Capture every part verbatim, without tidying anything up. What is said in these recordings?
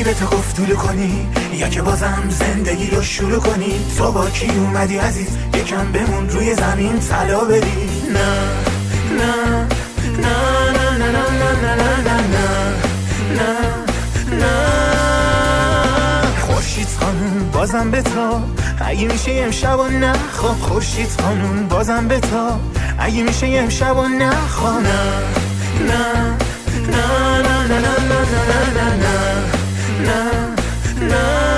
به تو گفتگو کنی یا که بازم زندگی رو شروع کنی؟ تو با کی اومدی عزیز یکم بمون روی زمین طلا بری؟ نه نه نه نه نه نه نه نه نه نه نه خورشید خانوم بازم به تو اگه میشه امشب و نخوا. خورشید خانوم بازم به تو اگه میشه امشب و نخوا. نه نه نه نه نه نه نه نه نه نه نه.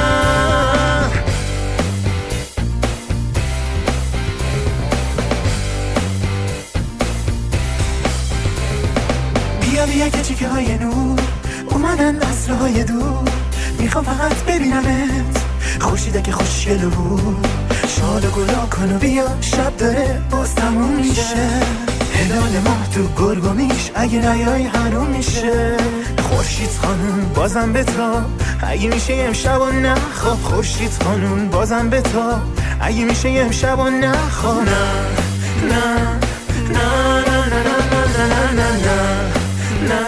بیا بیا که چیکه های نور اومدن عصرهای دور، میخوام فقط ببینمت خورشیده که خوشگل بود. شاد و گلا کن و بیا شب داره باز تموم میشه. هلال ماه تو گرگومیش اگه نیای حروم میشه. خورشید خانوم بازم به تو اگه میشه امشب و نخوا. خورشید خانوم بازم به تو اگه میشه امشب و نخوا. نه نه نه نه نه نه نه نه نه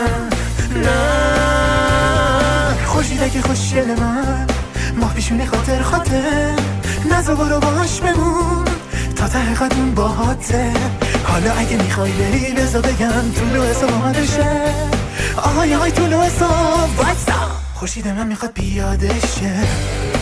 نه. خورشیده که خوشگل من ماه پیشونی خاطر خاطر نزا برو باش بمون تا ته قدم باهاته. حالا اگه میخوای بری بزا بگم طولو حساب آمدشه. آهای آهای طولو حساب وایسا خورشید من میخواد بیادشه.